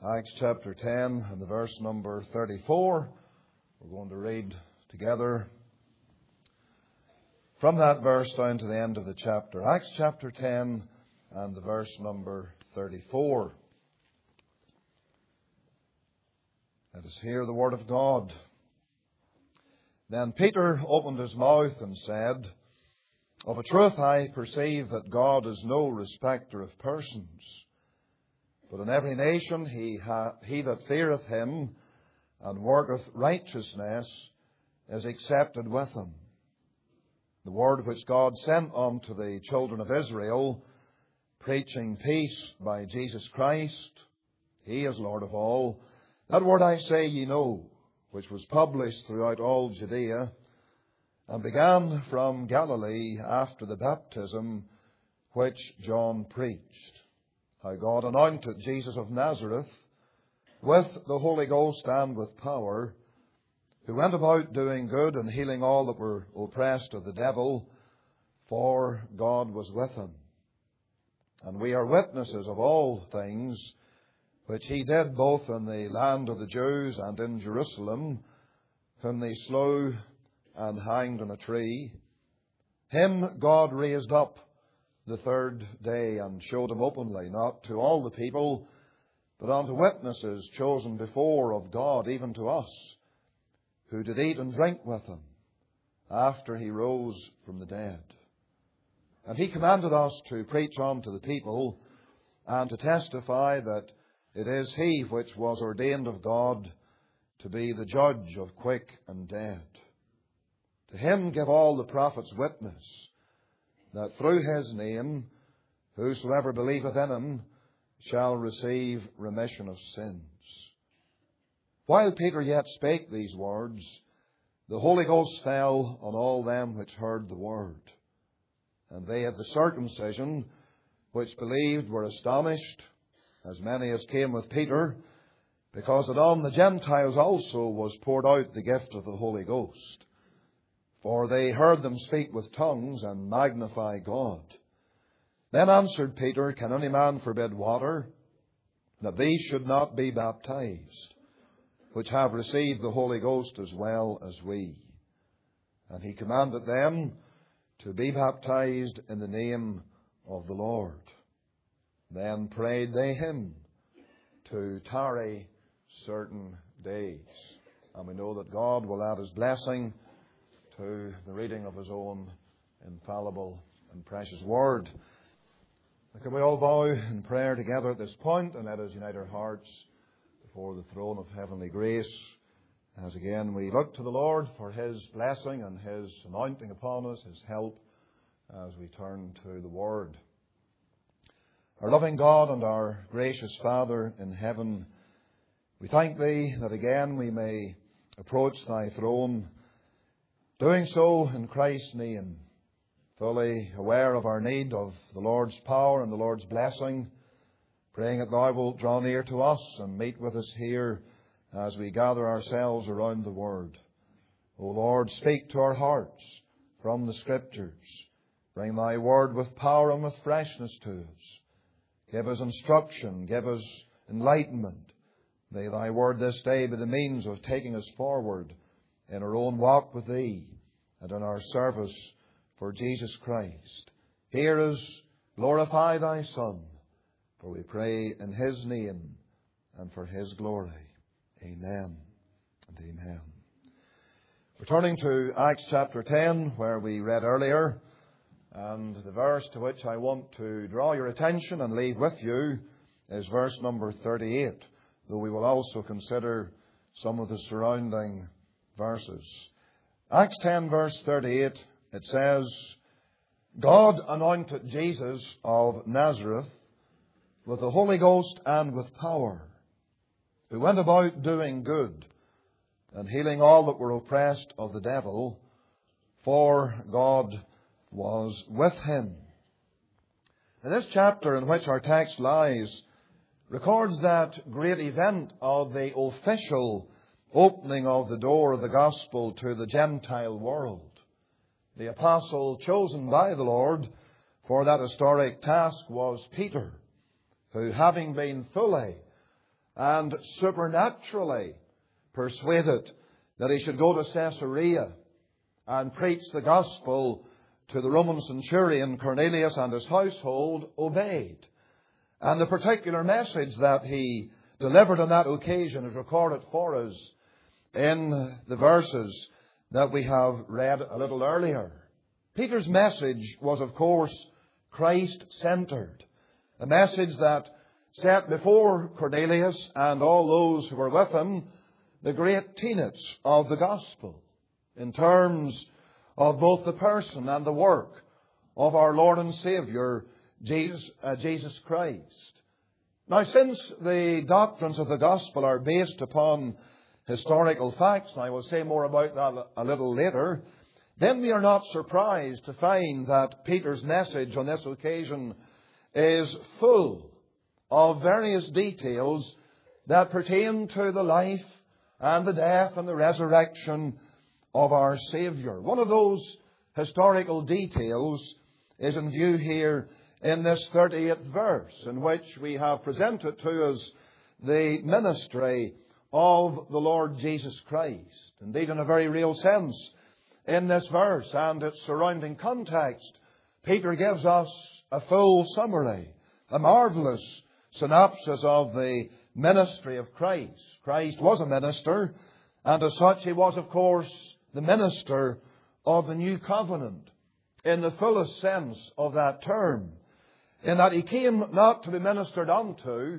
Acts chapter 10 and the verse number 34. We're going to read together from that verse down to the end of the chapter. Acts chapter 10 and the verse number 34. Let us hear the word of God. Then Peter opened his mouth and said, "Of a truth I perceive that God is no respecter of persons. But in every nation he that feareth him and worketh righteousness is accepted with him. The word which God sent unto the children of Israel, preaching peace by Jesus Christ, he is Lord of all. That word I say ye know, which was published throughout all Judea, and began from Galilee after the baptism which John preached. How God anointed Jesus of Nazareth with the Holy Ghost and with power, who went about doing good and healing all that were oppressed of the devil, for God was with him. And we are witnesses of all things which he did both in the land of the Jews and in Jerusalem, whom they slew and hanged on a tree. Him God raised up the third day and showed him openly, not to all the people, but unto witnesses chosen before of God, even to us, who did eat and drink with him after he rose from the dead. And he commanded us to preach unto the people and to testify that it is he which was ordained of God to be the judge of quick and dead. To him give all the prophets witness, that through his name whosoever believeth in him shall receive remission of sins." While Peter yet spake these words, the Holy Ghost fell on all them which heard the word. And they of the circumcision which believed were astonished, as many as came with Peter, because that on the Gentiles also was poured out the gift of the Holy Ghost. For they heard them speak with tongues and magnify God. Then answered Peter, "Can any man forbid water, that these should not be baptized, which have received the Holy Ghost as well as we?" And he commanded them to be baptized in the name of the Lord. Then prayed they him to tarry certain days. And we know that God will add his blessing to the reading of his own infallible and precious word. Can we all bow in prayer together at this point, and let us unite our hearts before the throne of heavenly grace, as again we look to the Lord for his blessing and his anointing upon us, his help, as we turn to the word. Our loving God and our gracious Father in heaven, we thank thee that again we may approach thy throne, doing so in Christ's name, fully aware of our need of the Lord's power and the Lord's blessing, praying that thou wilt draw near to us and meet with us here as we gather ourselves around the word. O Lord, speak to our hearts from the Scriptures. Bring thy word with power and with freshness to us. Give us instruction, give us enlightenment. May thy word this day be the means of taking us forward in our own walk with thee and in our service for Jesus Christ. Hear us, glorify thy Son, for we pray in his name and for his glory. Amen and amen. Returning to Acts chapter 10, where we read earlier, and the verse to which I want to draw your attention and leave with you is verse number 38, though we will also consider some of the surrounding verses. Acts 10 verse 38, it says, "God anointed Jesus of Nazareth with the Holy Ghost and with power, who went about doing good and healing all that were oppressed of the devil, for God was with him." And this chapter in which our text lies records that great event of the official opening of the door of the gospel to the Gentile world. The apostle chosen by the Lord for that historic task was Peter, who, having been fully and supernaturally persuaded that he should go to Caesarea and preach the gospel to the Roman centurion Cornelius and his household, obeyed. And the particular message that he delivered on that occasion is recorded for us in the verses that we have read a little earlier. Peter's message was, of course, Christ-centered. A message that set before Cornelius and all those who were with him the great tenets of the gospel in terms of both the person and the work of our Lord and Saviour, Jesus Christ. Now, since the doctrines of the gospel are based upon historical facts, and I will say more about that a little later, then we are not surprised to find that Peter's message on this occasion is full of various details that pertain to the life and the death and the resurrection of our Saviour. One of those historical details is in view here in this 38th verse, in which we have presented to us the ministry of the Lord Jesus Christ. Indeed, in a very real sense, in this verse and its surrounding context, Peter gives us a full summary, a marvellous synopsis of the ministry of Christ. Christ was a minister, and as such he was, of course, the minister of the new covenant in the fullest sense of that term, in that he came not to be ministered unto,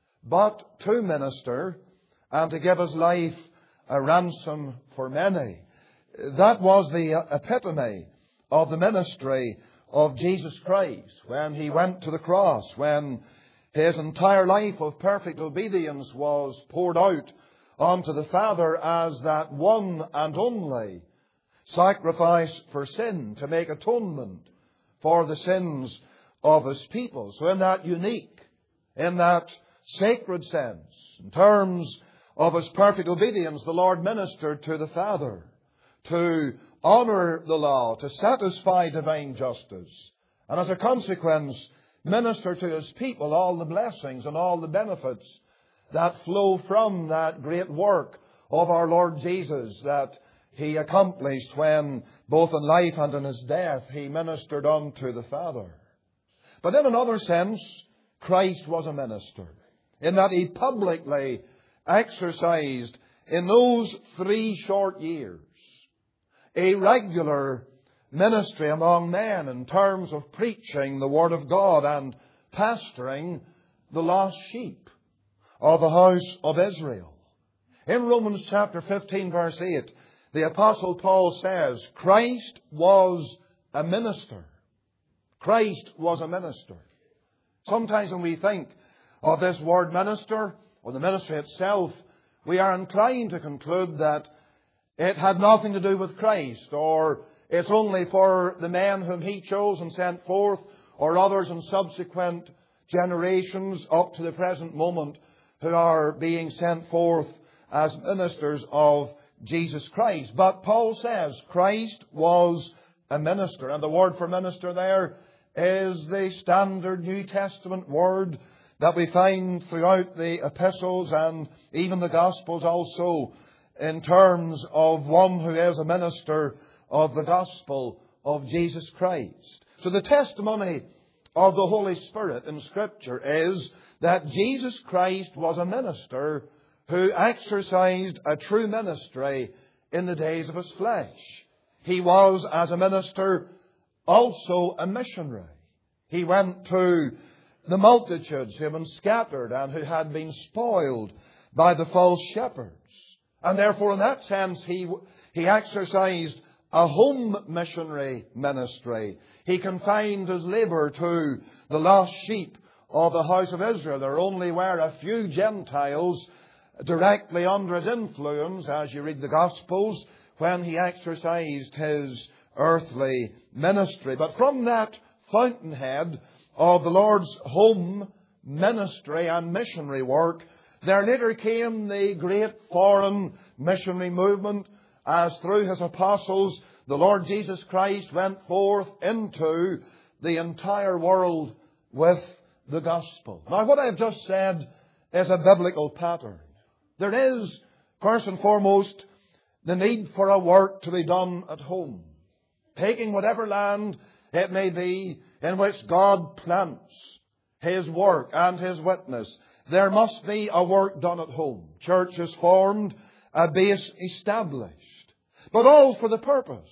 but to minister and to give his life a ransom for many. That was the epitome of the ministry of Jesus Christ when he went to the cross, when his entire life of perfect obedience was poured out onto the Father as that one and only sacrifice for sin, to make atonement for the sins of his people. So in that unique, in that sacred sense, in terms of his perfect obedience, the Lord ministered to the Father to honour the law, to satisfy divine justice, and as a consequence minister to his people all the blessings and all the benefits that flow from that great work of our Lord Jesus that he accomplished when, both in life and in his death, he ministered unto the Father. But in another sense, Christ was a minister, in that he publicly exercised in those 3 short years a regular ministry among men in terms of preaching the Word of God and pastoring the lost sheep of the house of Israel. In Romans chapter 15 verse 8, the Apostle Paul says, Christ was a minister. Christ was a minister. Sometimes when we think of this word minister, or the ministry itself, we are inclined to conclude that it had nothing to do with Christ, or it's only for the men whom he chose and sent forth, or others in subsequent generations up to the present moment who are being sent forth as ministers of Jesus Christ. But Paul says Christ was a minister, and the word for minister there is the standard New Testament word that we find throughout the epistles and even the Gospels also, in terms of one who is a minister of the gospel of Jesus Christ. So the testimony of the Holy Spirit in Scripture is that Jesus Christ was a minister who exercised a true ministry in the days of his flesh. He was, as a minister, also a missionary. He went to the multitudes who had been scattered and who had been spoiled by the false shepherds. And therefore, in that sense, he exercised a home missionary ministry. He confined his labour to the lost sheep of the house of Israel. There only were a few Gentiles directly under his influence, as you read the Gospels, when he exercised his earthly ministry. But from that fountainhead of the Lord's home ministry and missionary work, there later came the great foreign missionary movement, as through his apostles the Lord Jesus Christ went forth into the entire world with the gospel. Now, what I have just said is a biblical pattern. There is, first and foremost, the need for a work to be done at home. Taking whatever land it may be in which God plants His work and His witness, there must be a work done at home. Churches formed, a base established, but all for the purpose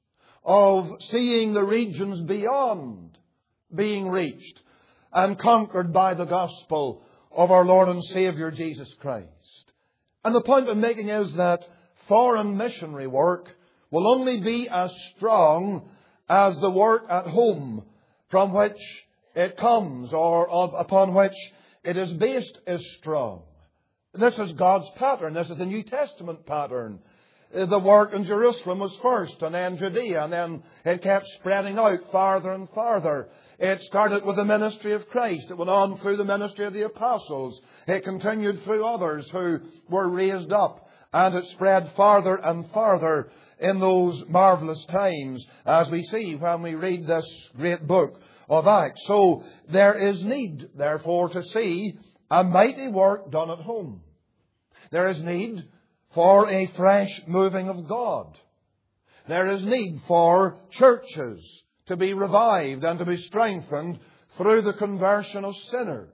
of seeing the regions beyond being reached and conquered by the gospel of our Lord and Saviour Jesus Christ. And the point I'm making is that foreign missionary work will only be as strong as the work at home from which it comes, or upon which it is based, is strong. This is God's pattern. This is the New Testament pattern. The work in Jerusalem was first, and then Judea, and then it kept spreading out farther and farther. It started with the ministry of Christ. It went on through the ministry of the apostles. It continued through others who were raised up. And it spread farther and farther in those marvellous times, as we see when we read this great book of Acts. So there is need, therefore, to see a mighty work done at home. There is need for a fresh moving of God. There is need for churches to be revived and to be strengthened through the conversion of sinners.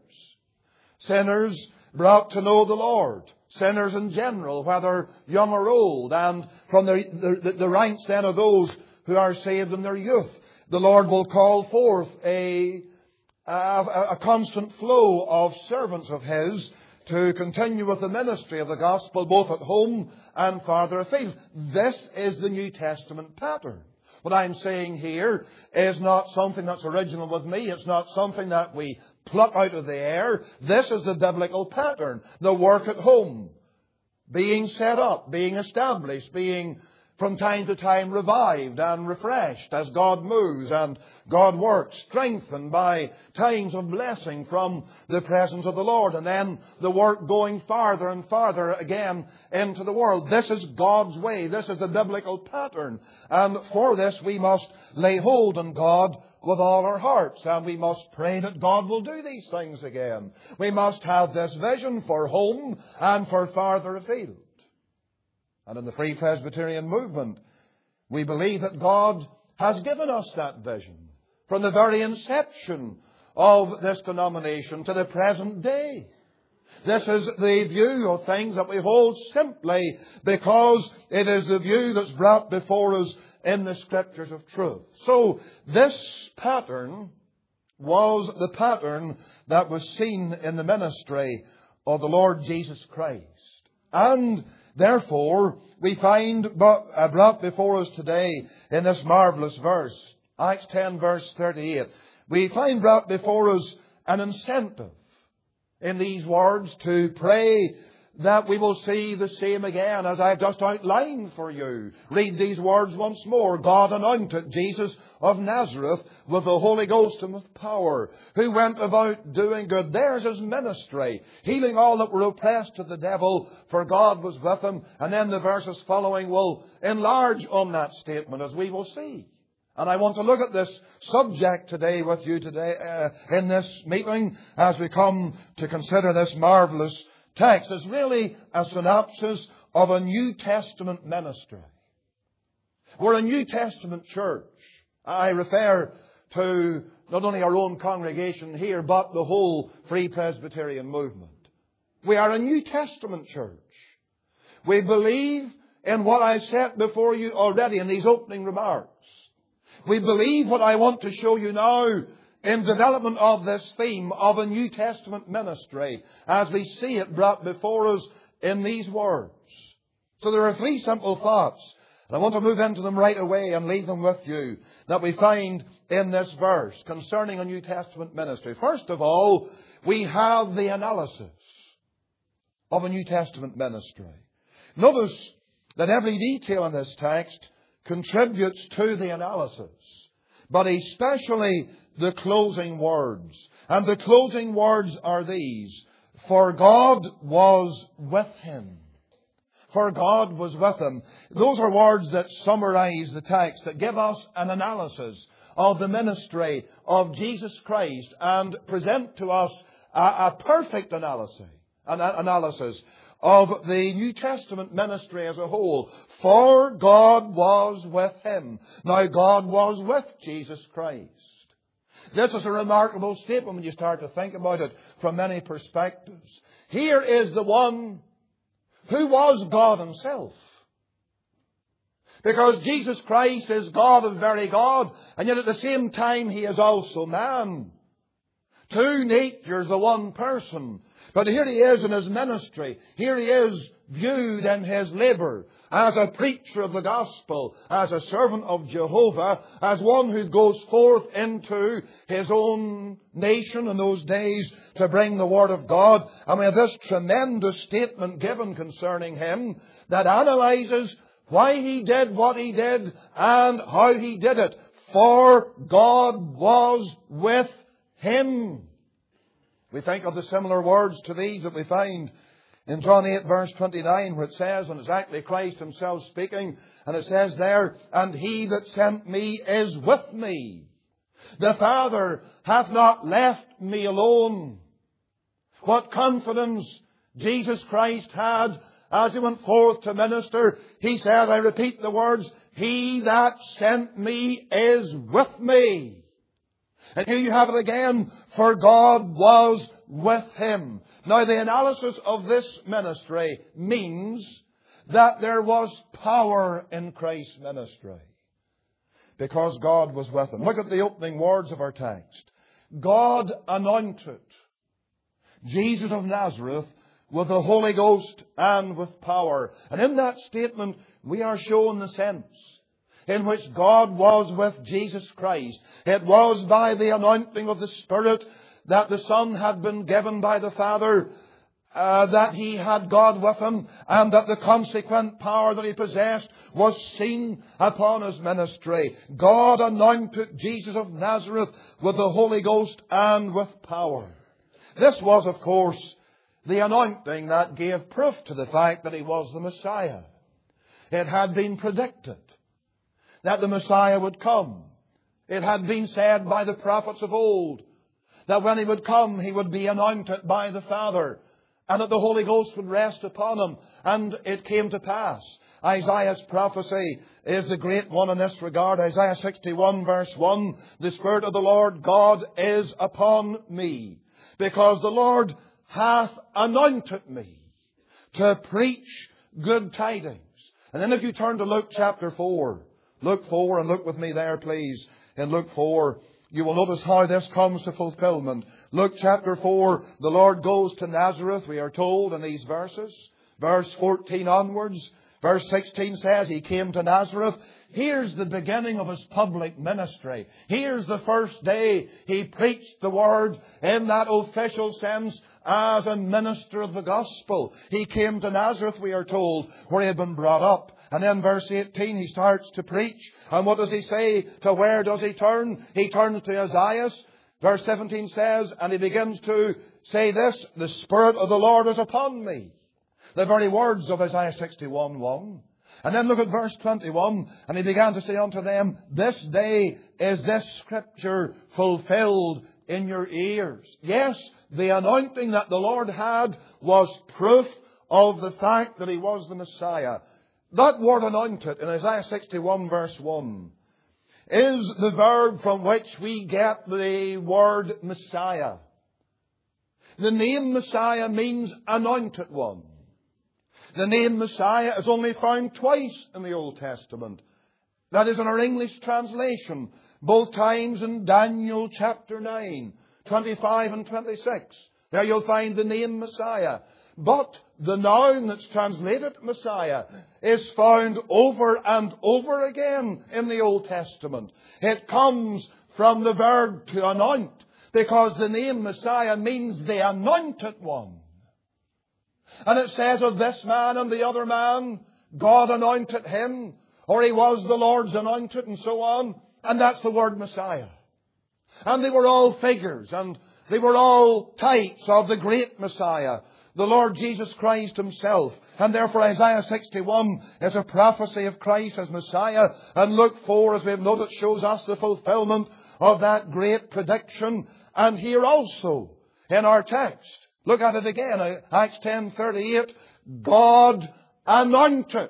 Sinners brought to know the Lord. Sinners in general, whether young or old, and from the ranks then of those who are saved in their youth. The Lord will call forth a constant flow of servants of His to continue with the ministry of the gospel both at home and farther afield. This is the New Testament pattern. What I'm saying here is not something that's original with me. It's not something that we pluck out of the air. This is the biblical pattern. The work at home, being set up, being established, being from time to time revived and refreshed as God moves and God works, strengthened by times of blessing from the presence of the Lord, and then the work going farther and farther again into the world. This is God's way. This is the biblical pattern. And for this we must lay hold on God with all our hearts, and we must pray that God will do these things again. We must have this vision for home and for farther afield. And in the Free Presbyterian movement, we believe that God has given us that vision from the very inception of this denomination to the present day. This is the view of things that we hold simply because it is the view that's brought before us in the Scriptures of truth. So this pattern was the pattern that was seen in the ministry of the Lord Jesus Christ. And therefore, we find brought before us today in this marvellous verse, Acts 10 verse 38, we find brought before us an incentive in these words to pray that we will see the same again as I've just outlined for you. Read these words once more. God anointed Jesus of Nazareth with the Holy Ghost and with power, who went about doing good. There's His ministry, healing all that were oppressed of the devil, for God was with Him. And then the verses following will enlarge on that statement, as we will see. And I want to look at this subject today with you today in this meeting as we come to consider this marvellous text. Is really a synopsis of a New Testament ministry. We're a New Testament church. I refer to not only our own congregation here, but the whole Free Presbyterian movement. We are a New Testament church. We believe in what I set before you already in these opening remarks. We believe what I want to show you now in development of this theme of a New Testament ministry as we see it brought before us in these words. So there are three simple thoughts, and I want to move into them right away and leave them with you, that we find in this verse concerning a New Testament ministry. First of all, we have the analysis of a New Testament ministry. Notice that every detail in this text contributes to the analysis, but especially the closing words. And the closing words are these: for God was with him. For God was with him. Those are words that summarize the text, that give us an analysis of the ministry of Jesus Christ and present to us a perfect analysis analysis of the New Testament ministry as a whole. For God was with him. Now, God was with Jesus Christ. This is a remarkable statement when you start to think about it from many perspectives. Here is the one who was God himself. Because Jesus Christ is God of very God, and yet at the same time he is also man. Two natures, the one person. But here he is in his ministry. Here he is viewed in his labour as a preacher of the gospel, as a servant of Jehovah, as one who goes forth into his own nation in those days to bring the Word of God. And we have this tremendous statement given concerning him that analyses why he did what he did and how he did it. For God was with him. We think of the similar words to these that we find in John 8 verse 29, where it says, and it's actually Christ himself speaking, and it says there, and he that sent me is with me. The Father hath not left me alone. What confidence Jesus Christ had as he went forth to minister. He said, I repeat the words, he that sent me is with me. And here you have it again, for God was with him. Now the analysis of this ministry means that there was power in Christ's ministry, because God was with him. Look at the opening words of our text. God anointed Jesus of Nazareth with the Holy Ghost and with power. And in that statement we are shown the sense in which God was with Jesus Christ. It was by the anointing of the Spirit that the Son had been given by the Father, that he had God with him, and that the consequent power that he possessed was seen upon his ministry. God anointed Jesus of Nazareth with the Holy Ghost and with power. This was, of course, the anointing that gave proof to the fact that he was the Messiah. It had been predicted that the Messiah would come. It had been said by the prophets of old that when he would come, he would be anointed by the Father, and that the Holy Ghost would rest upon him. And it came to pass. Isaiah's prophecy is the great one in this regard. Isaiah 61 verse 1, the Spirit of the Lord God is upon me, because the Lord hath anointed me to preach good tidings. And then if you turn to Luke chapter 4, Luke 4, and look with me there, please. In Luke 4, you will notice how this comes to fulfillment. Luke chapter 4, the Lord goes to Nazareth, we are told in these verses. Verse 14 onwards. Verse 16 says he came to Nazareth. Here's the beginning of his public ministry. Here's the first day he preached the Word in that official sense as a minister of the gospel. He came to Nazareth, we are told, where he had been brought up. And then verse 18 he starts to preach. And what does he say? To where does he turn? He turns to Isaiah. Verse 17 says, and he begins to say this, the Spirit of the Lord is upon me. The very words of Isaiah 61:1. And then look at verse 21. And he began to say unto them, this day is this scripture fulfilled in your ears. Yes, the anointing that the Lord had was proof of the fact that he was the Messiah. That word anointed in Isaiah 61 verse 1 is the verb from which we get the word Messiah. The name Messiah means anointed one. The name Messiah is only found twice in the Old Testament. That is in our English translation. Both times in Daniel chapter 9, 25 and 26. There you'll find the name Messiah. But the noun that's translated Messiah is found over and over again in the Old Testament. It comes from the verb to anoint, because the name Messiah means the anointed one. And it says of this man and the other man, God anointed him, or he was the Lord's anointed, and so on. And that's the word Messiah. And they were all figures, and they were all types of the great Messiah, the Lord Jesus Christ himself. And therefore Isaiah 61 is a prophecy of Christ as Messiah. And Luke 4, as we have noted, shows us the fulfillment of that great prediction. And here also, in our text, Look at it again. Acts 10:38. God anointed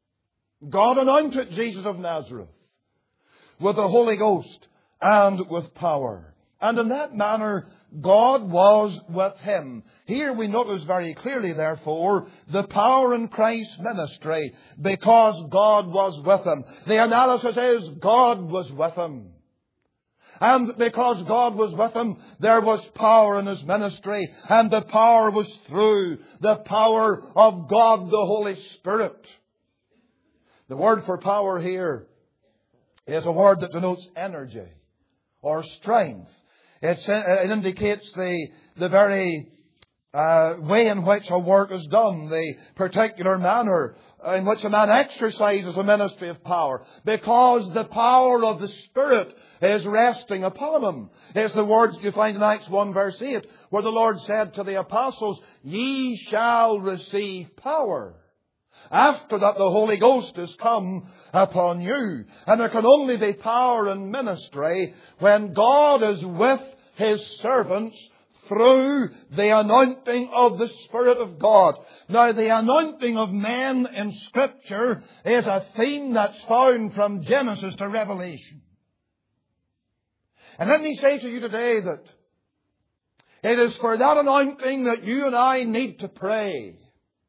Jesus of Nazareth with the Holy Ghost and with power. And in that manner, God was with him. Here we notice very clearly, therefore, the power in Christ's ministry because God was with him. The analysis is God was with him. And because God was with him, there was power in his ministry. And the power was through the power of God, the Holy Spirit. The word for power here is a word that denotes energy or strength. It indicates the very way in which a work is done, the particular manner in which a man exercises a ministry of power, because the power of the Spirit is resting upon him. It's the words you find in Acts 1 verse 8, where the Lord said to the apostles, "Ye shall receive power after that the Holy Ghost has come upon you." And there can only be power in ministry when God is with his servants through the anointing of the Spirit of God. Now, the anointing of men in Scripture is a theme that's found from Genesis to Revelation. And let me say to you today that it is for that anointing that you and I need to pray.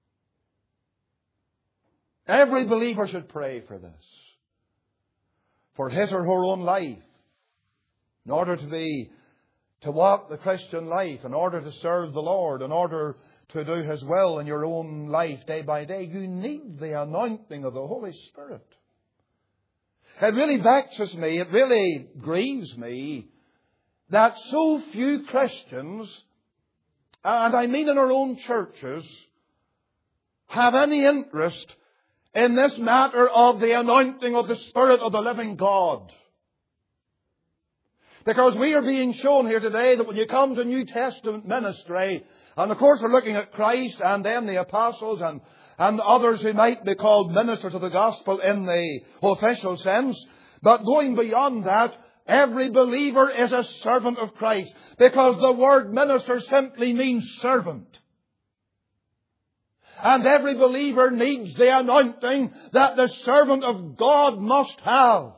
Every believer should pray for this, for his or her own life, in order to walk the Christian life, in order to serve the Lord, in order to do his will in your own life day by day. You need the anointing of the Holy Spirit. It really vexes me, it really grieves me, that so few Christians, and I mean in our own churches, have any interest in this matter of the anointing of the Spirit of the living God. Because we are being shown here today that when you come to New Testament ministry, and of course we're looking at Christ and then the apostles and others who might be called ministers of the gospel in the official sense, but going beyond that, every believer is a servant of Christ, because the word minister simply means servant. And every believer needs the anointing that the servant of God must have.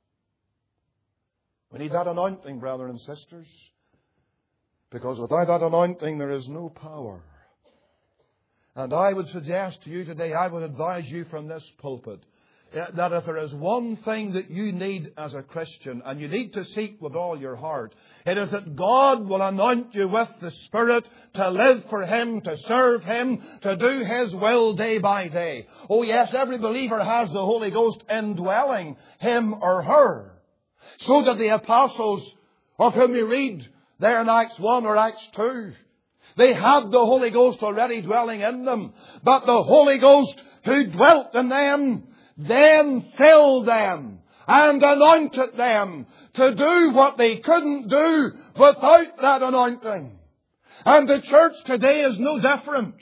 We need that anointing, brethren and sisters, because without that anointing there is no power. And I would suggest to you today, I would advise you from this pulpit, that if there is one thing that you need as a Christian, and you need to seek with all your heart, it is that God will anoint you with the Spirit to live for him, to serve him, to do his will day by day. Oh yes, every believer has the Holy Ghost indwelling him or her. So did the apostles of whom we read there in Acts 1 or Acts 2. They had the Holy Ghost already dwelling in them. But the Holy Ghost who dwelt in them then filled them and anointed them to do what they couldn't do without that anointing. And the church today is no different.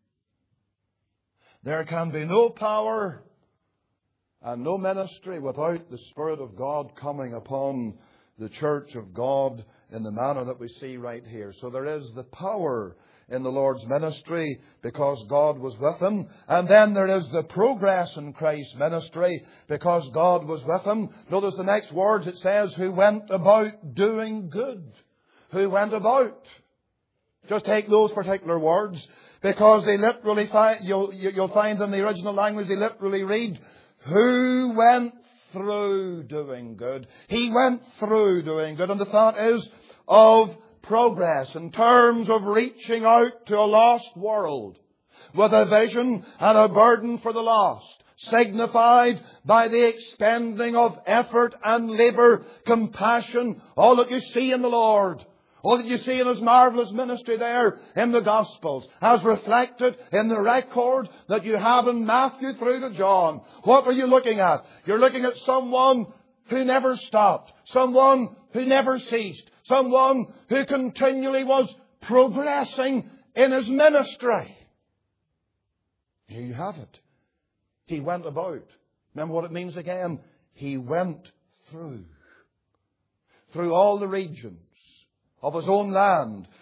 There can be no power and no ministry without the Spirit of God coming upon the church of God in the manner that we see right here. So there is the power in the Lord's ministry because God was with him. And then there is the progress in Christ's ministry because God was with him. Notice the next words. It says, who went about doing good. Who went about. Just take those particular words, because they literally you'll find in the original language, they literally read, who went through doing good. He went through doing good. And the thought is of progress in terms of reaching out to a lost world with a vision and a burden for the lost, signified by the expending of effort and labour, compassion, all that you see in the Lord. All that you see in his marvellous ministry there in the Gospels, as reflected in the record that you have in Matthew through to John. What are you looking at? You're looking at someone who never stopped, someone who never ceased, someone who continually was progressing in his ministry. Here you have it. He went about. Remember what it means again? He went through all the regions of his own land,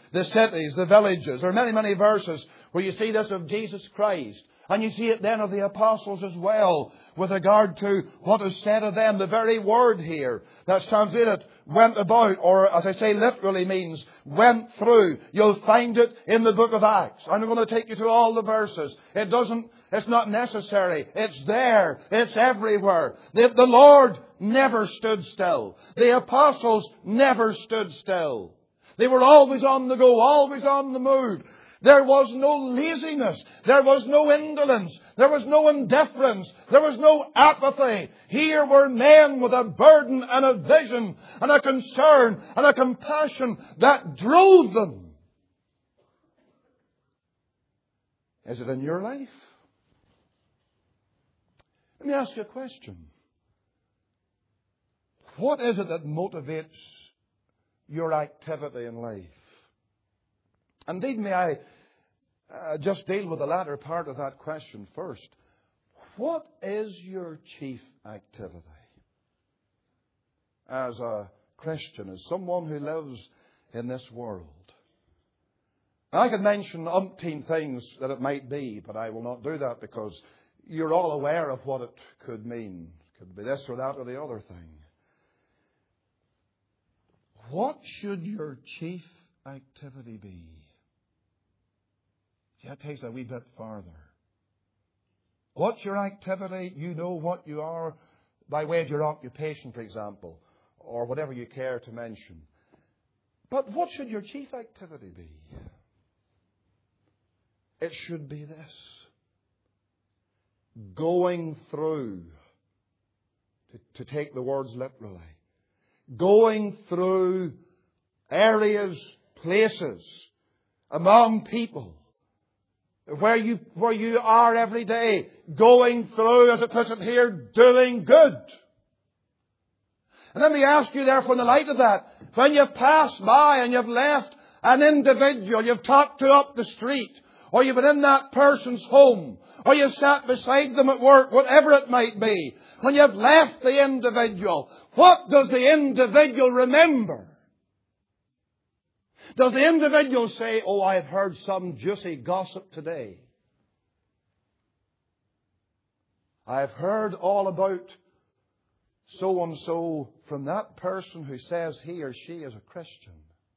the cities, the villages. There are many, many verses where you see this of Jesus Christ. And you see it then of the apostles as well, with regard to what is said of them. The very word here that's translated went about, or as I say, literally means went through. You'll find it in the book of Acts. I'm going to take you to all the verses. It's not necessary. It's there. It's everywhere. The Lord never stood still. The apostles never stood still. They were always on the go, always on the move. There was no laziness. There was no indolence. There was no indifference. There was no apathy. Here were men with a burden and a vision and a concern and a compassion that drove them. Is it in your life? Let me ask you a question. What is it that motivates your activity in life? Indeed, may I just deal with the latter part of that question first. What is your chief activity as a Christian, as someone who lives in this world? Now, I could mention umpteen things that it might be, but I will not do that because you're all aware of what it could mean. It could be this or that or the other thing. What should your chief activity be? See, that takes a wee bit farther. What's your activity? You know what you are by way of your occupation, for example, or whatever you care to mention. But what should your chief activity be? It should be this. Going through, to take the words literally, going through areas, places, among people, where you are every day, going through, as it puts it here, doing good. And let me ask you therefore in the light of that, when you've passed by and you've left an individual you've talked to up the street, or you've been in that person's home, or you've sat beside them at work, whatever it might be, when you've left the individual, what does the individual remember? Does the individual say, oh, I've heard some juicy gossip today. I've heard all about so-and-so from that person who says he or she is a Christian.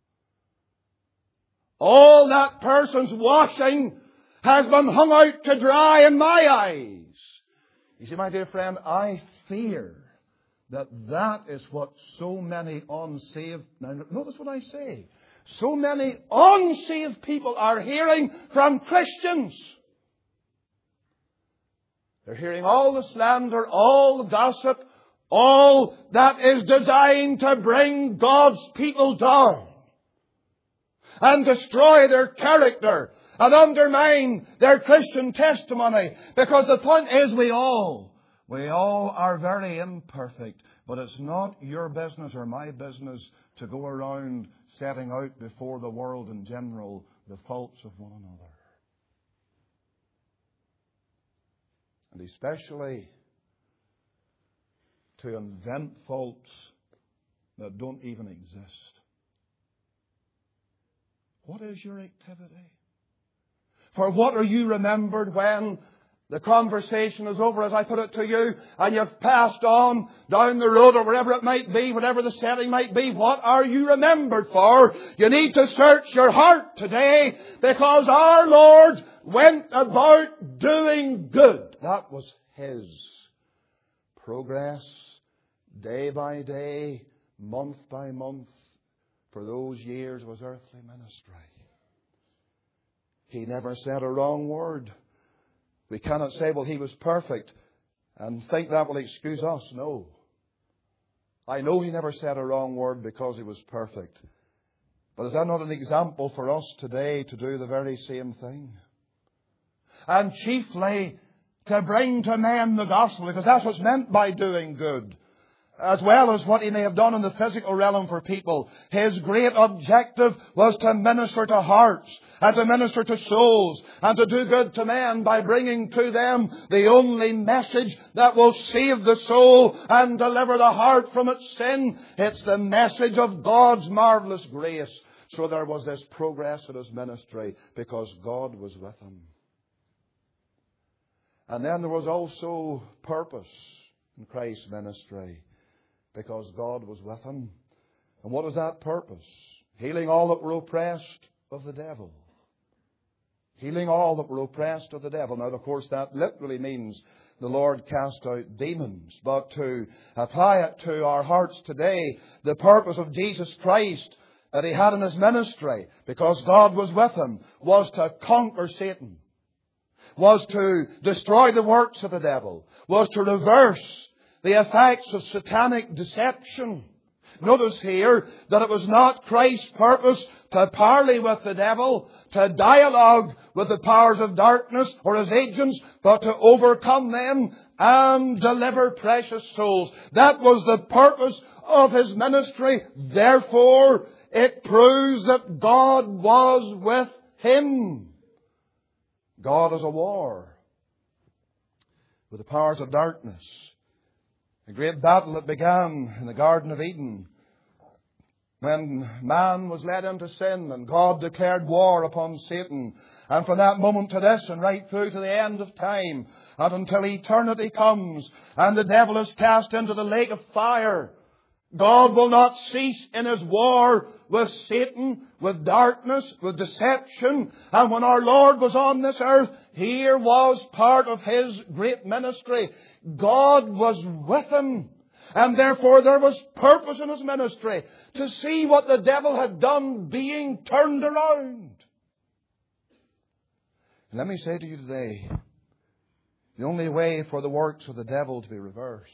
All that person's washing has been hung out to dry in my eyes. You see, my dear friend, I fear that is what so many unsaved... Now, notice what I say. So many unsaved people are hearing from Christians. They're hearing all the slander, all the gossip, all that is designed to bring God's people down and destroy their character and undermine their Christian testimony. Because the point is we all are very imperfect. But it's not your business or my business to go around setting out before the world in general the faults of one another. And especially to invent faults that don't even exist. What is your activity? For what are you remembered when the conversation is over, as I put it to you, and you've passed on down the road or wherever it might be, whatever the setting might be? What are you remembered for? You need to search your heart today, because our Lord went about doing good. That was His progress, day by day, month by month, for those years of His earthly ministry. He never said a wrong word. We cannot say, well, He was perfect and think that will excuse us. No. I know He never said a wrong word because He was perfect. But is that not an example for us today to do the very same thing? And chiefly to bring to men the gospel, because that's what's meant by doing good. As well as what He may have done in the physical realm for people. His great objective was to minister to hearts and to minister to souls and to do good to men by bringing to them the only message that will save the soul and deliver the heart from its sin. It's the message of God's marvelous grace. So there was this progress in his ministry because God was with him. And then there was also purpose in Christ's ministry because God was with him. And what was that purpose? Healing all that were oppressed of the devil. Healing all that were oppressed of the devil. Now, of course, that literally means the Lord cast out demons. But to apply it to our hearts today, the purpose of Jesus Christ that He had in His ministry, because God was with Him, was to conquer Satan, was to destroy the works of the devil, was to reverse the effects of satanic deception. Notice here that it was not Christ's purpose to parley with the devil, to dialogue with the powers of darkness or his agents, but to overcome them and deliver precious souls. That was the purpose of His ministry. Therefore, it proves that God was with Him. God is a war with the powers of darkness. A great battle that began in the Garden of Eden when man was led into sin and God declared war upon Satan. And from that moment to this and right through to the end of time and until eternity comes and the devil is cast into the lake of fire, God will not cease in His war with Satan, with darkness, with deception. And when our Lord was on this earth, here was part of His great ministry. God was with Him. And therefore there was purpose in His ministry to see what the devil had done being turned around. And let me say to you today, the only way for the works of the devil to be reversed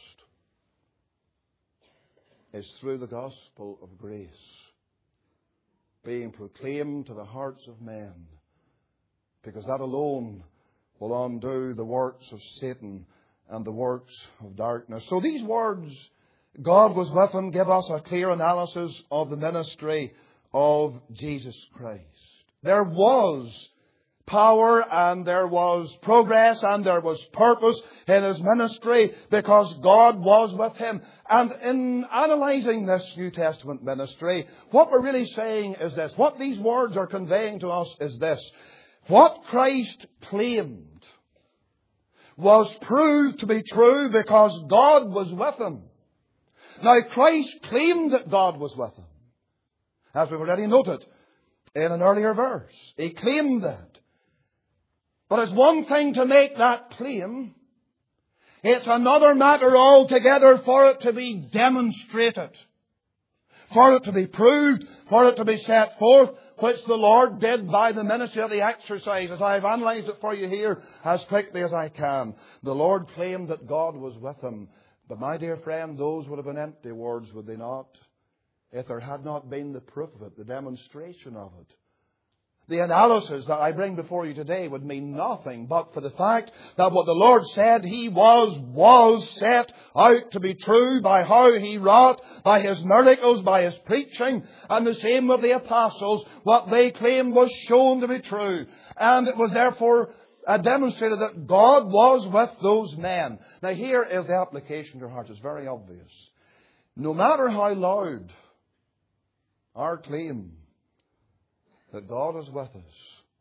is through the gospel of grace being proclaimed to the hearts of men, because that alone will undo the works of Satan and the works of darkness. So these words, God was with Him, give us a clear analysis of the ministry of Jesus Christ. There was power and there was progress and there was purpose in His ministry because God was with Him. And in analysing this New Testament ministry, what we're really saying is this. What these words are conveying to us is this. What Christ claimed was proved to be true because God was with Him. Now, Christ claimed that God was with Him, as we've already noted in an earlier verse. He claimed that. But it's one thing to make that claim. It's another matter altogether for it to be demonstrated, for it to be proved, for it to be set forth, which the Lord did by the ministry of the exercises. I've analysed it for you here as quickly as I can. The Lord claimed that God was with Him. But my dear friend, those would have been empty words, would they not? If there had not been the proof of it, the demonstration of it. The analysis that I bring before you today would mean nothing but for the fact that what the Lord said He was set out to be true by how He wrought, by His miracles, by His preaching, and the same with the apostles. What they claimed was shown to be true. And it was therefore demonstrated that God was with those men. Now here is the application to your heart. It's very obvious. No matter how loud our claim that God is with us,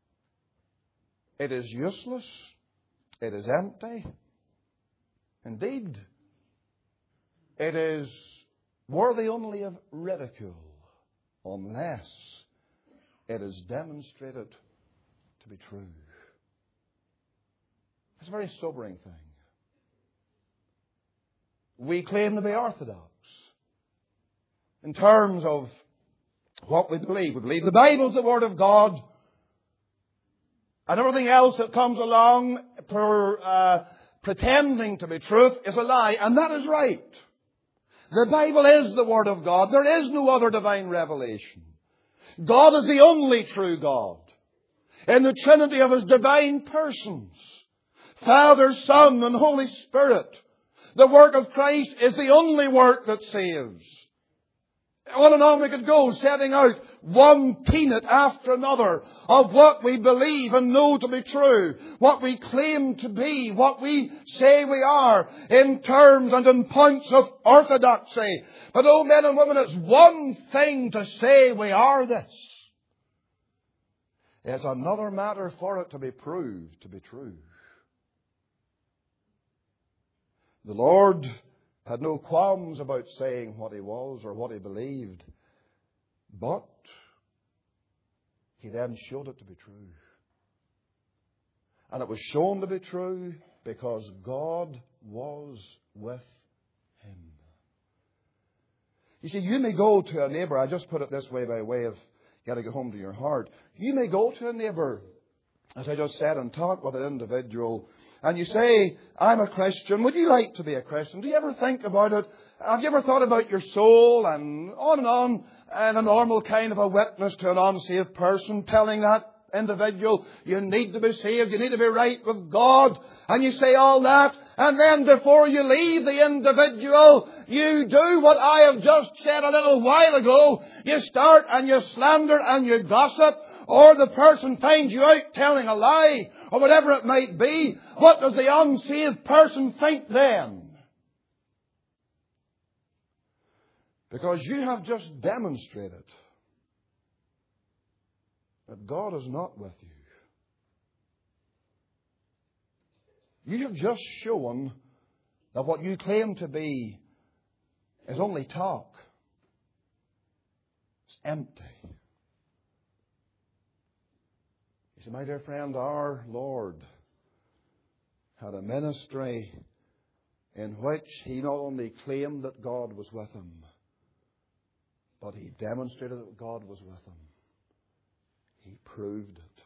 it is useless, it is empty. Indeed, it is worthy only of ridicule unless it is demonstrated to be true. It's a very sobering thing. We claim to be orthodox in terms of what we believe. We believe the Bible's the Word of God, and everything else that comes along pretending to be truth is a lie, and that is right. The Bible is the Word of God. There is no other divine revelation. God is the only true God in the Trinity of His divine persons, Father, Son, and Holy Spirit. The work of Christ is the only work that saves. On and on we could go, setting out one tenet after another of what we believe and know to be true, what we claim to be, what we say we are, in terms and in points of orthodoxy. But, oh men and women, it's one thing to say we are this. It's another matter for it to be proved to be true. The Lord had no qualms about saying what He was or what He believed, but He then showed it to be true. And it was shown to be true because God was with Him. You see, you may go to a neighbour, I just put it this way by way of getting it home to your heart. You may go to a neighbour, as I just said, and talk with an individual, and you say, I'm a Christian. Would you like to be a Christian? Do you ever think about it? Have you ever thought about your soul? And on, and a normal kind of a witness to an unsaved person, telling that individual, you need to be saved, you need to be right with God, and you say all that, and then before you leave the individual, you do what I have just said a little while ago. You start and you slander and you gossip, or the person finds you out telling a lie, or whatever it might be. What does the unsaved person think then? Because you have just demonstrated that God is not with you. You have just shown that what you claim to be is only talk. It's empty. You see, my dear friend, our Lord had a ministry in which He not only claimed that God was with Him, but He demonstrated that God was with Him. He proved it.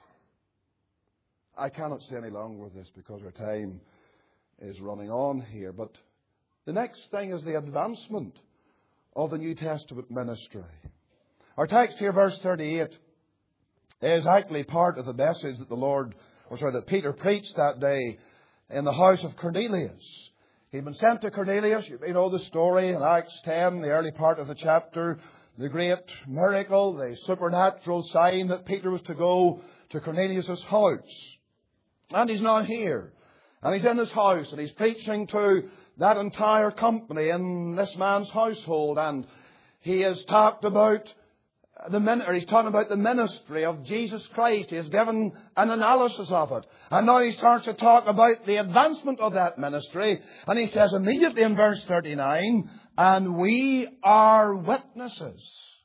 I cannot say any longer with this because our time is running on here. But the next thing is the advancement of the New Testament ministry. Our text here, verse 38, is actually part of the message that that Peter preached that day in the house of Cornelius. He'd been sent to Cornelius. You know the story in Acts 10, the early part of the chapter. The great miracle, the supernatural sign that Peter was to go to Cornelius' house. And he's now here. And he's in his house and he's preaching to that entire company in this man's household. And he has talked about he's talking about the ministry of Jesus Christ. He has given an analysis of it. And now he starts to talk about the advancement of that ministry. And he says immediately in verse 39, and we are witnesses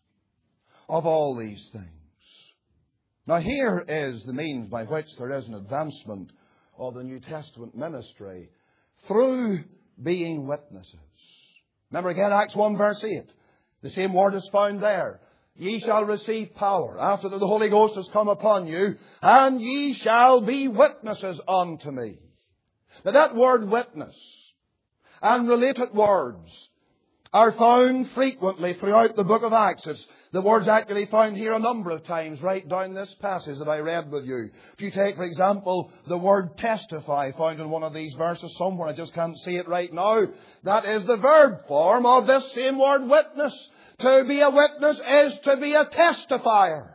of all these things. Now here is the means by which there is an advancement of the New Testament ministry through being witnesses. Remember again Acts 1 verse 8. The same word is found there. Ye shall receive power after that the Holy Ghost has come upon you, and ye shall be witnesses unto me. Now that word witness and related words are found frequently throughout the book of Acts. The word's actually found here a number of times right down this passage that I read with you. If you take, for example, the word testify found in one of these verses somewhere, I just can't see it right now. That is the verb form of this same word witness. To be a witness is to be a testifier.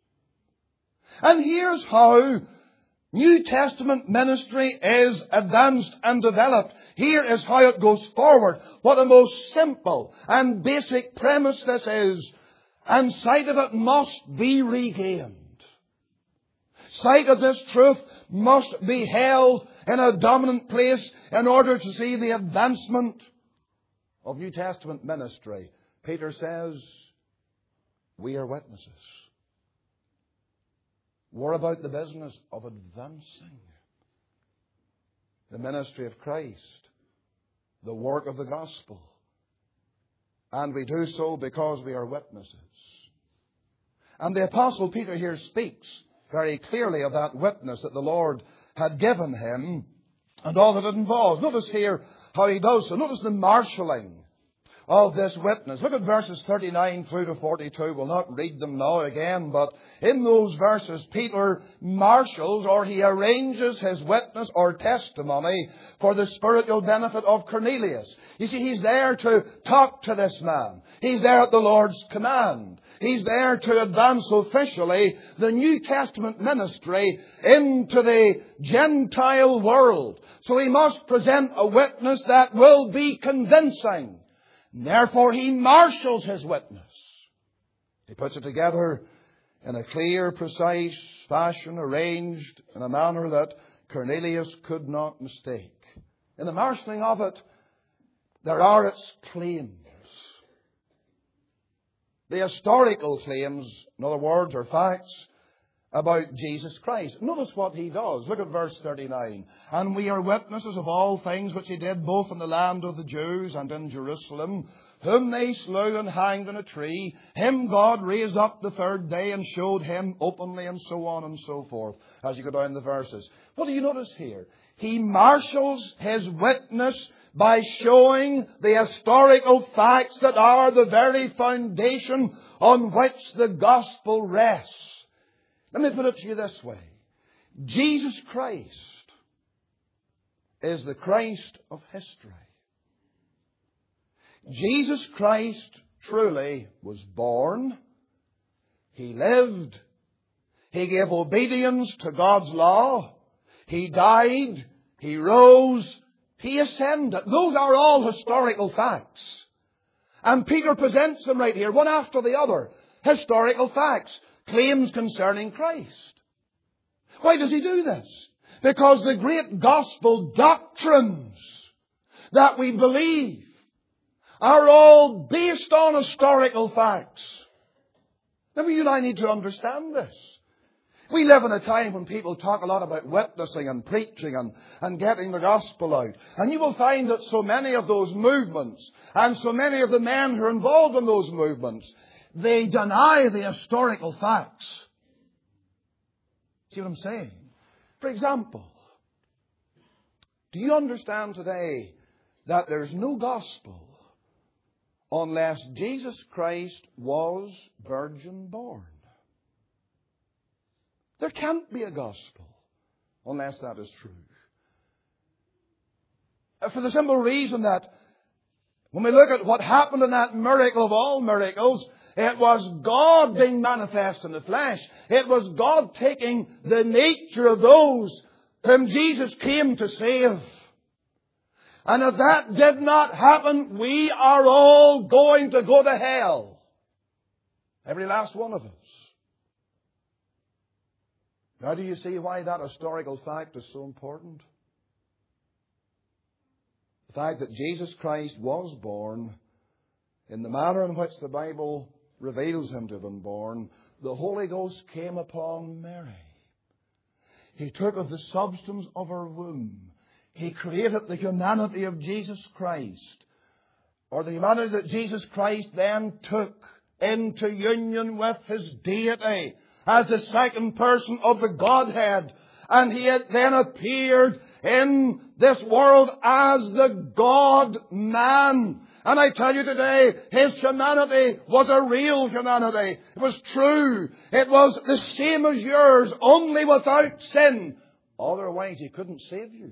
And here's how New Testament ministry is advanced and developed. Here is how it goes forward. What a most simple and basic premise this is. And sight of it must be regained. Sight of this truth must be held in a dominant place in order to see the advancement of New Testament ministry. Peter says, we are witnesses. We're about the business of advancing the ministry of Christ, the work of the gospel. And we do so because we are witnesses. And the Apostle Peter here speaks very clearly of that witness that the Lord had given him and all that it involves. Notice here how he does so. Notice the marshalling of this witness. Look at verses 39 through to 42. We'll not read them now again, but in those verses Peter marshals, or he arranges his witness or testimony for the spiritual benefit of Cornelius. You see, he's there to talk to this man. He's there at the Lord's command. He's there to advance officially the New Testament ministry into the Gentile world. So he must present a witness that will be convincing. Therefore, he marshals his witness. He puts it together in a clear, precise fashion, arranged in a manner that Cornelius could not mistake. In the marshalling of it, there are its claims. The historical claims, in other words, or facts about Jesus Christ. Notice what he does. Look at verse 39. And we are witnesses of all things which he did both in the land of the Jews and in Jerusalem, whom they slew and hanged on a tree. Him God raised up the third day and showed him openly, and so on and so forth, as you go down the verses. What do you notice here? He marshals his witness by showing the historical facts that are the very foundation on which the gospel rests. Let me put it to you this way. Jesus Christ is the Christ of history. Jesus Christ truly was born. He lived. He gave obedience to God's law. He died. He rose. He ascended. Those are all historical facts. And Peter presents them right here, one after the other. Historical facts. Claims concerning Christ. Why does he do this? Because the great gospel doctrines that we believe are all based on historical facts. Now, you and I need to understand this. We live in a time when people talk a lot about witnessing and preaching and getting the gospel out. And you will find that so many of those movements and so many of the men who are involved in those movements, they deny the historical facts. See what I'm saying? For example, do you understand today that there's no gospel unless Jesus Christ was virgin born? There can't be a gospel unless that is true. For the simple reason that when we look at what happened in that miracle of all miracles, it was God being manifest in the flesh. It was God taking the nature of those whom Jesus came to save. And if that did not happen, we are all going to go to hell. Every last one of us. Now, do you see why that historical fact is so important? The fact that Jesus Christ was born in the manner in which the Bible reveals him to have been born. The Holy Ghost came upon Mary. He took of the substance of her womb. He created the humanity of Jesus Christ, or the humanity that Jesus Christ then took into union with his deity as the second person of the Godhead. And he had then appeared in this world as the God-man. And I tell you today, his humanity was a real humanity. It was true. It was the same as yours, only without sin. Otherwise, he couldn't save you.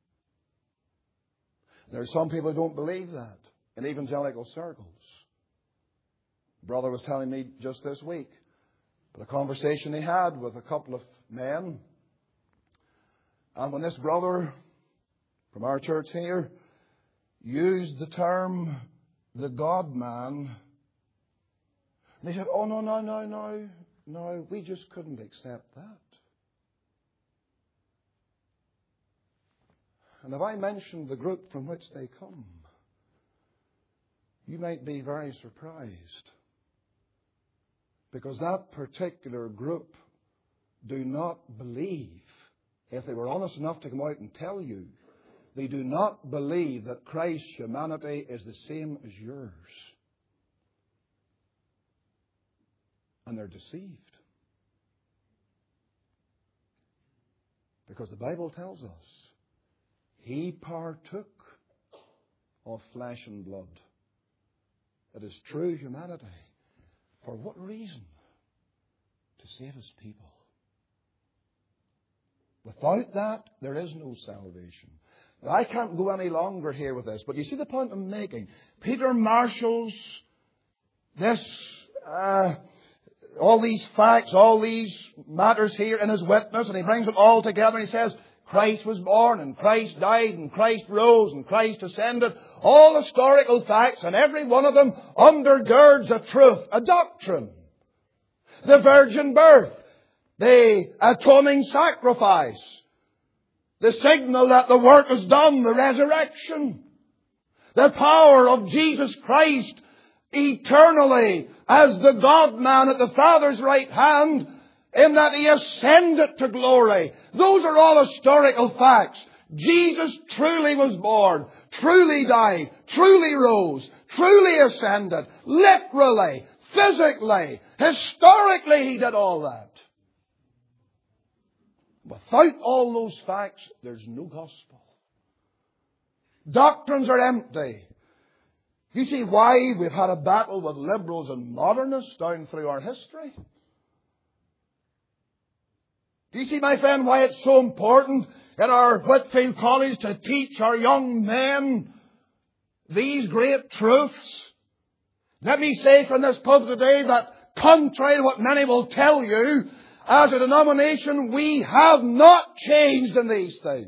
There are some people who don't believe that in evangelical circles. A brother was telling me just this week about a conversation he had with a couple of men. And when this brother from our church here used the term the God-man, they said, oh, no, we just couldn't accept that. And if I mentioned the group from which they come, you might be very surprised. Because that particular group do not believe, if they were honest enough to come out and tell you, they do not believe that Christ's humanity is the same as yours. And they're deceived. Because the Bible tells us he partook of flesh and blood. It is true humanity. For what reason? To save his people. Without that, there is no salvation. Now, I can't go any longer here with this, but you see the point I'm making. Peter marshals this, all these facts, all these matters here in his witness, and he brings it all together and he says, Christ was born, and Christ died, and Christ rose, and Christ ascended. All historical facts, and every one of them undergirds a truth, a doctrine. the virgin birth, the atoning sacrifice, the signal that the work is done, the resurrection, the power of Jesus Christ eternally as the God-man at the Father's right hand, in that He ascended to glory. Those are all historical facts. Jesus truly was born, truly died, truly rose, truly ascended, literally, physically, historically He did all that. Without all those facts, there's no gospel. Doctrines are empty. You see why we've had a battle with liberals and modernists down through our history? Do you see, my friend, why it's so important in our Whitfield College to teach our young men these great truths? Let me say from this pulpit today that, contrary to what many will tell you, as a denomination, we have not changed in these things.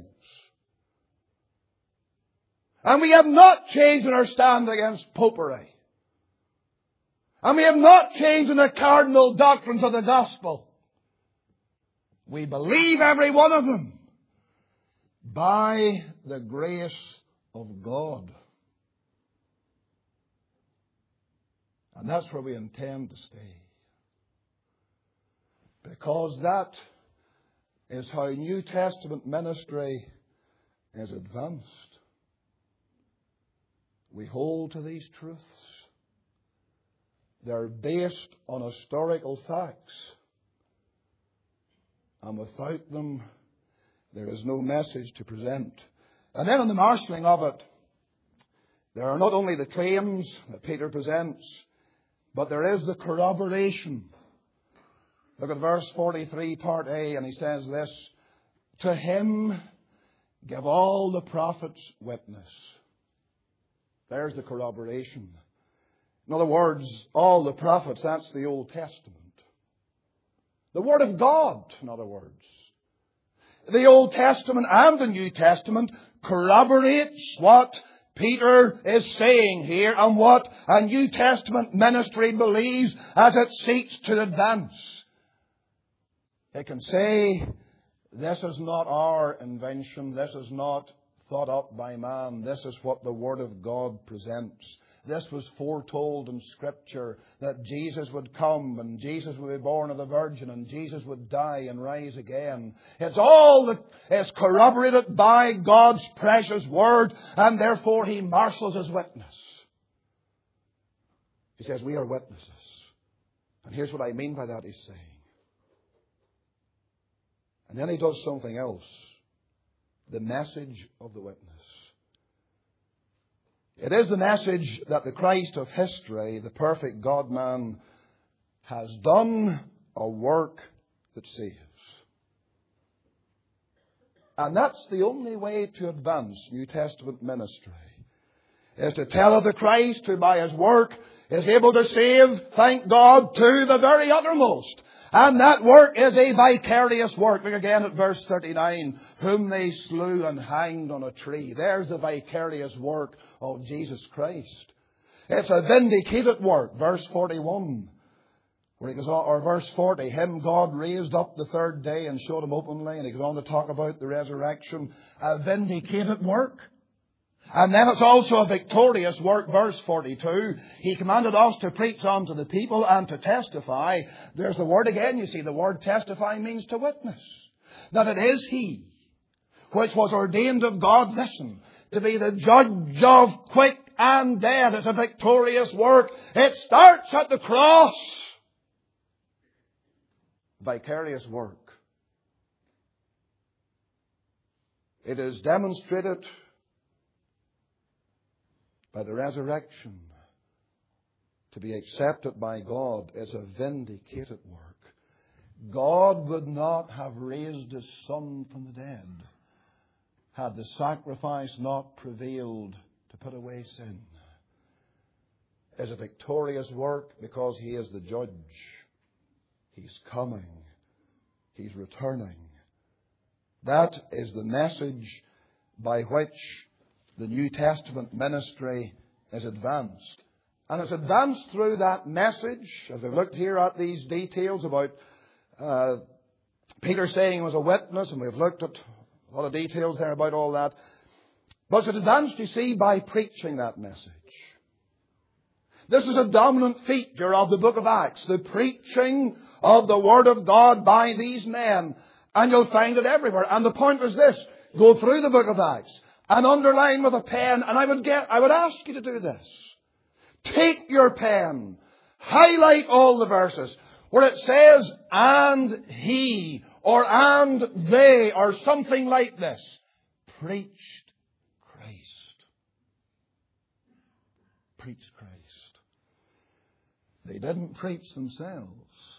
And we have not changed in our stand against popery. And we have not changed in the cardinal doctrines of the gospel. We believe every one of them by the grace of God. And that's where we intend to stay. Because that is how New Testament ministry is advanced. We hold to these truths. They're based on historical facts. And without them, there is no message to present. And then in the marshalling of it, there are not only the claims that Peter presents, but there is the corroboration. Look at verse 43, part A, and he says this: to Him give all the prophets witness. There's the corroboration. In other words, all the prophets, that's the Old Testament. The Word of God, in other words. The Old Testament and the New Testament corroborates what Peter is saying here and what a New Testament ministry believes as it seeks to advance. It can say, this is not our invention, this is not thought up by man, this is what the Word of God presents. This was foretold in Scripture, that Jesus would come and Jesus would be born of the Virgin and Jesus would die and rise again. It's corroborated by God's precious Word, and therefore He marshals His witness. He says, we are witnesses. And here's what I mean by that, he's saying. And then he does something else. The message of the witness. It is the message that the Christ of history, the perfect God-man, has done a work that saves. And that's the only way to advance New Testament ministry, is to tell of the Christ who by His work is able to save, thank God, to the very uttermost. And that work is a vicarious work. Look again at verse 39. Whom they slew and hanged on a tree. There's the vicarious work of Jesus Christ. It's a vindicated work. Verse 41. Where he goes on, or verse 40. Him God raised up the third day and showed Him openly. And he goes on to talk about the resurrection. A vindicated work. And then it's also a victorious work, verse 42. He commanded us to preach unto the people and to testify. There's the word again, you see. The word testify means to witness. That it is He which was ordained of God, listen, to be the judge of quick and dead. It's a victorious work. It starts at the cross. Vicarious work. It is demonstrated by the resurrection, to be accepted by God, is a vindicated work. God would not have raised His Son from the dead had the sacrifice not prevailed to put away sin. It is a victorious work because He is the judge. He's coming. He's returning. That is the message by which the New Testament ministry is advanced. And it's advanced through that message, as we've looked here at these details about Peter saying he was a witness, and we've looked at a lot of details there about all that. But it's advanced, you see, by preaching that message. This is a dominant feature of the book of Acts, the preaching of the Word of God by these men. And you'll find it everywhere. And the point is this: go through the book of Acts and underline with a pen, and I would ask you to do this. Take your pen, highlight all the verses where it says, and he, or and they, or something like this, preached Christ. Preached Christ. They didn't preach themselves.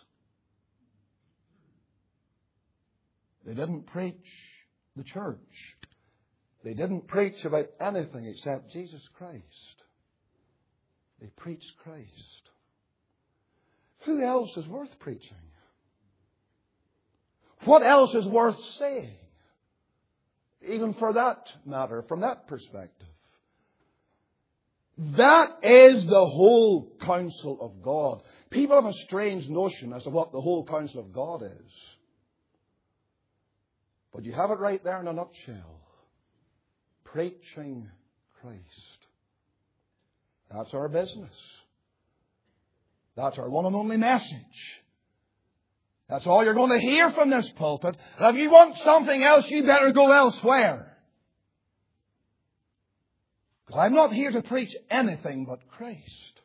They didn't preach the church. They didn't preach about anything except Jesus Christ. They preached Christ. Who else is worth preaching? What else is worth saying? Even for that matter, from that perspective. That is the whole counsel of God. People have a strange notion as to what the whole counsel of God is. But you have it right there in a nutshell. Preaching Christ. That's our business. That's our one and only message. That's all you're going to hear from this pulpit. And if you want something else, you better go elsewhere. Because I'm not here to preach anything but Christ.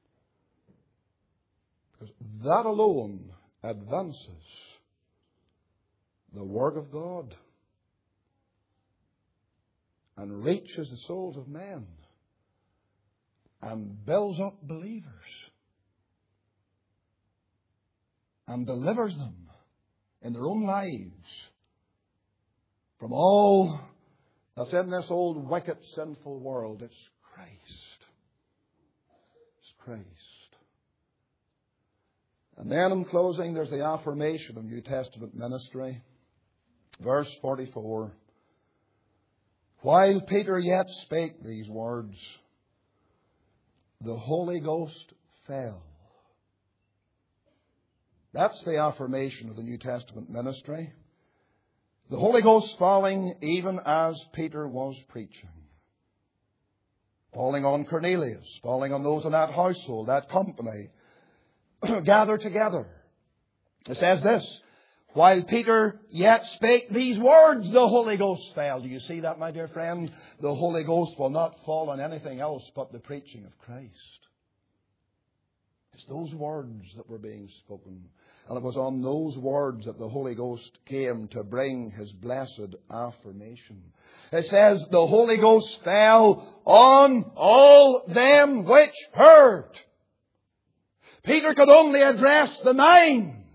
Because that alone advances the Word of God and reaches the souls of men and builds up believers and delivers them in their own lives from all that's in this old, wicked, sinful world. It's Christ. It's Christ. And then in closing, there's the affirmation of New Testament ministry. Verse 44. While Peter yet spake these words, the Holy Ghost fell. That's the affirmation of the New Testament ministry. The Holy Ghost falling even as Peter was preaching. Falling on Cornelius, falling on those in that household, that company, gathered together. It says this: while Peter yet spake these words, the Holy Ghost fell. Do you see that, my dear friend? The Holy Ghost will not fall on anything else but the preaching of Christ. It's those words that were being spoken. And it was on those words that the Holy Ghost came to bring His blessed affirmation. It says, the Holy Ghost fell on all them which heard. Peter could only address the mind.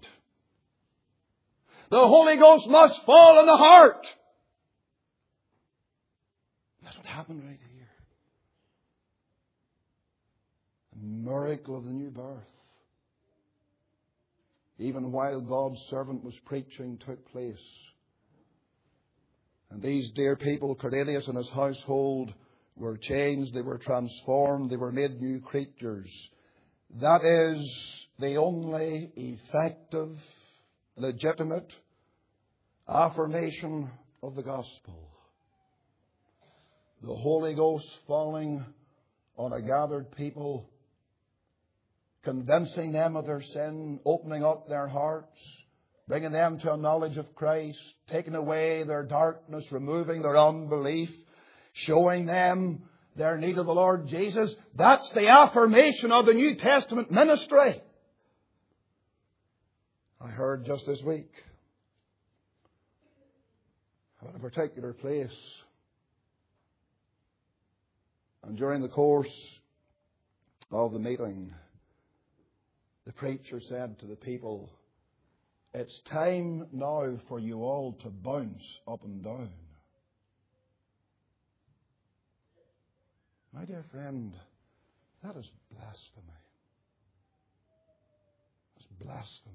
The Holy Ghost must fall on the heart. That's what happened right here. The miracle of the new birth. Even while God's servant was preaching took place. And these dear people, Cornelius and his household, were changed, they were transformed, they were made new creatures. That is the only effective, legitimate affirmation of the gospel. The Holy Ghost falling on a gathered people, convincing them of their sin, opening up their hearts, bringing them to a knowledge of Christ, taking away their darkness, removing their unbelief, showing them their need of the Lord Jesus. That's the affirmation of the New Testament ministry. I heard just this week about a particular place. And during the course of the meeting, the preacher said to the people, it's time now for you all to bounce up and down. My dear friend, that is blasphemy. That's blasphemy.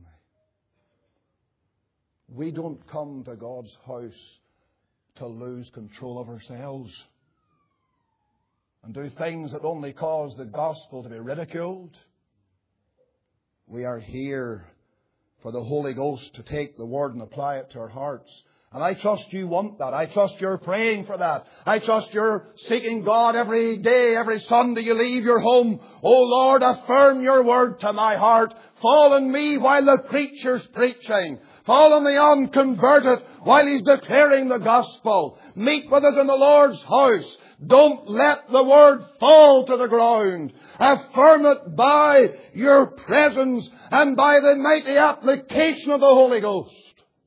We don't come to God's house to lose control of ourselves. and do things that only cause the gospel to be ridiculed. We are here for the Holy Ghost to take the Word and apply it to our hearts. And I trust you want that. I trust you're praying for that. I trust you're seeking God every day, every Sunday you leave your home. Oh Lord, affirm your Word to my heart. Fall on me while the preacher's preaching. Fall on the unconverted while he's declaring the gospel. Meet with us in the Lord's house. Don't let the Word fall to the ground. Affirm it by your presence and by the mighty application of the Holy Ghost.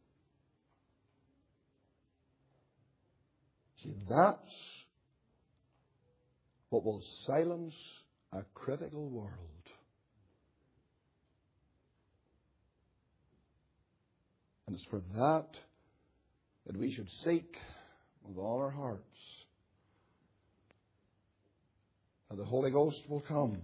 See, that's what will silence a critical world. And it's for that we should seek with all our hearts. And the Holy Ghost will come.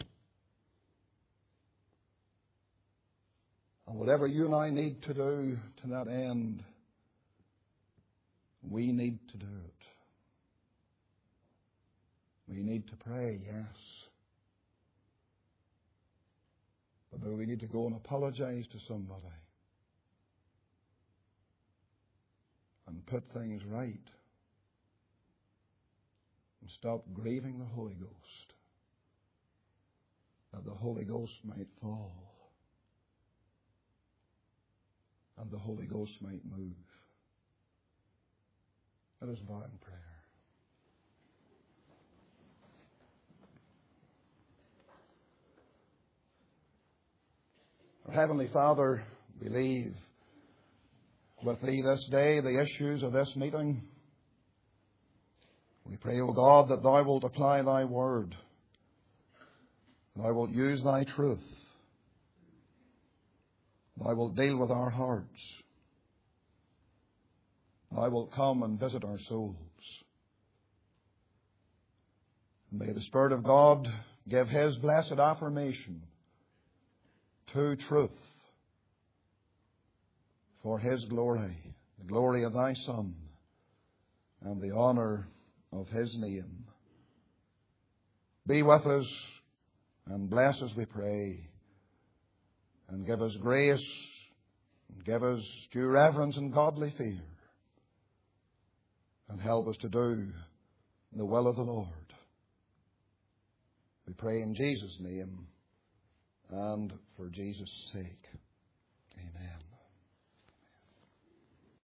And whatever you and I need to do to that end, we need to do it. We need to pray, yes. But maybe we need to go and apologize to somebody and put things right. And stop grieving the Holy Ghost, that the Holy Ghost might fall and the Holy Ghost might move. Let us bow in prayer. Our Heavenly Father, we leave with Thee this day the issues of this meeting. We pray, O God, that Thou wilt apply Thy Word. Thou wilt use Thy truth. Thou wilt deal with our hearts. Thou wilt come and visit our souls. And may the Spirit of God give His blessed affirmation to truth for His glory, the glory of Thy Son, and the honour of His name. Be with us and bless us, we pray, and give us grace, and give us due reverence and godly fear, and help us to do the will of the Lord. We pray in Jesus' name and for Jesus' sake. Amen.